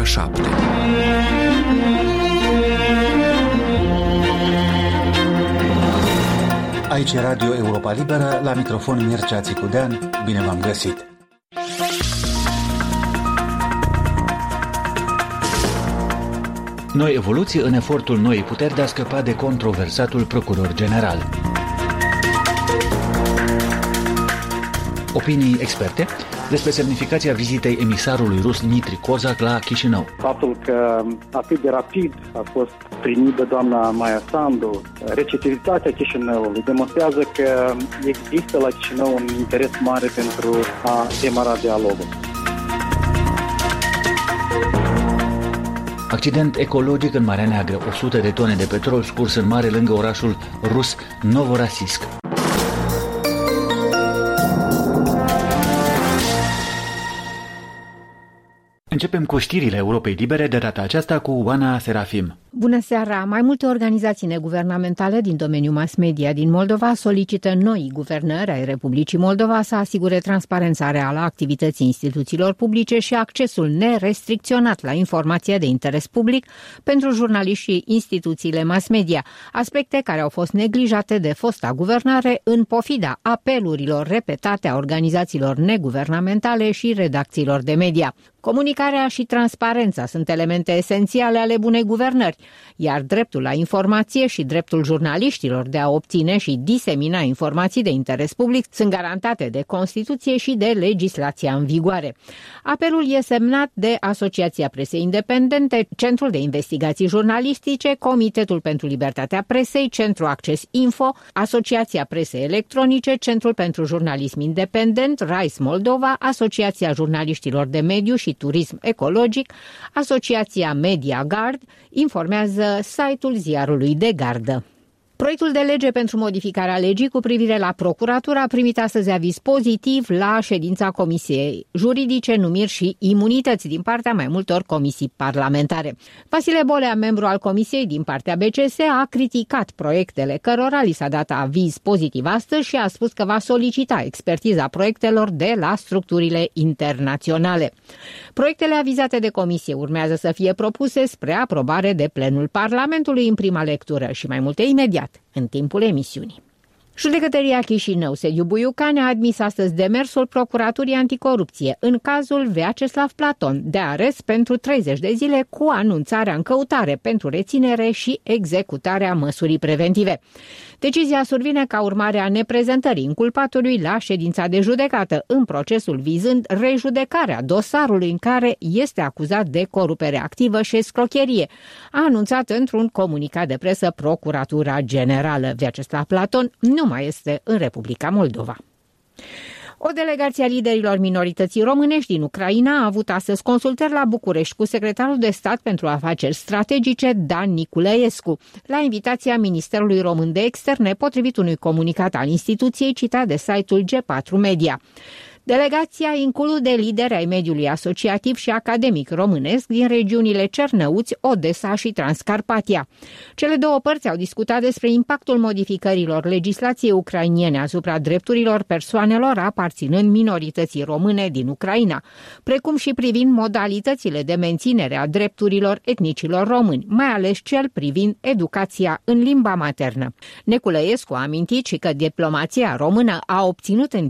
ora 7. Aici Radio Europa Liberă, la microfon Mircea Țicudean. Bine v-am găsit! Noi evoluții în efortul noii puteri de a scăpa de controversatul procuror general. Opinii experte despre semnificația vizitei emisarului rus Dmitri Kozak la Chișinău. Faptul că atât de rapid a fost primită doamna Maia Sandu, receptivitatea Chișinăului, demonstrează că există la Chișinău un interes mare pentru a demara dialogul. Accident ecologic în Marea Neagră. 100 de tone de petrol scurs în mare lângă orașul rus Novorossiysk. Începem cu știrile Europei Libere, de data aceasta cu Oana Serafim. Bună seara! Mai multe organizații neguvernamentale din domeniul mass media din Moldova solicită noi guvernări ai Republicii Moldova să asigure transparența reală a activității instituțiilor publice și accesul nerestricționat la informația de interes public pentru jurnaliști și instituțiile mass media, aspecte care au fost neglijate de fosta guvernare în pofida apelurilor repetate a organizațiilor neguvernamentale și redacțiilor de media. Comunicarea și transparența sunt elemente esențiale ale bunei guvernări, iar dreptul la informație și dreptul jurnaliștilor de a obține și disemina informații de interes public sunt garantate de Constituție și de legislația în vigoare. Apelul e semnat de Asociația Presei Independente, Centrul de Investigații Jurnalistice, Comitetul pentru Libertatea Presei, Centrul Acces Info, Asociația Presei Electronice, Centrul pentru Jurnalism Independent, RISE Moldova, Asociația Jurnaliștilor de Mediu și Turism Ecologic, Asociația Media Gard, informează site-ul ziarului de gardă. Proiectul de lege pentru modificarea legii cu privire la procuratură a primit astăzi aviz pozitiv la ședința Comisiei Juridice, Numiri și Imunități din partea mai multor comisii parlamentare. Vasile Bolea, membru al Comisiei din partea BCS, a criticat proiectele cărora li s-a dat aviz pozitiv astăzi și a spus că va solicita expertiza proiectelor de la structurile internaționale. Proiectele avizate de comisie urmează să fie propuse spre aprobare de plenul Parlamentului în prima lectură și mai multe imediat în timpul emisiunii. Judecătoria Chișinău, sediu Buiucani, a admis astăzi demersul Procuraturii Anticorupție în cazul Vyacheslav Platon de arest pentru 30 de zile cu anunțarea în căutare pentru reținere și executarea măsurii preventive. Decizia survine ca urmare a neprezentării inculpatului la ședința de judecată în procesul vizând rejudecarea dosarului în care este acuzat de corupere activă și escrocherie, a anunțat într-un comunicat de presă Procuratura Generală. Vyacheslav Platon nu mai este în Republica Moldova. O delegație a liderilor minorității românești din Ucraina a avut astăzi consultări la București cu secretarul de stat pentru afaceri strategice Dan Niculescu, la invitația Ministerului Român de Externe, potrivit unui comunicat al instituției citat de site-ul G4 Media. Delegația include lideri ai mediului asociativ și academic românesc din regiunile Cernăuți, Odessa și Transcarpatia. Cele două părți au discutat despre impactul modificărilor legislației ucrainiene asupra drepturilor persoanelor aparținând minorității române din Ucraina, precum și privind modalitățile de menținere a drepturilor etnicilor români, mai ales cel privind educația în limba maternă. Neculescu a amintit și că diplomația română a obținut în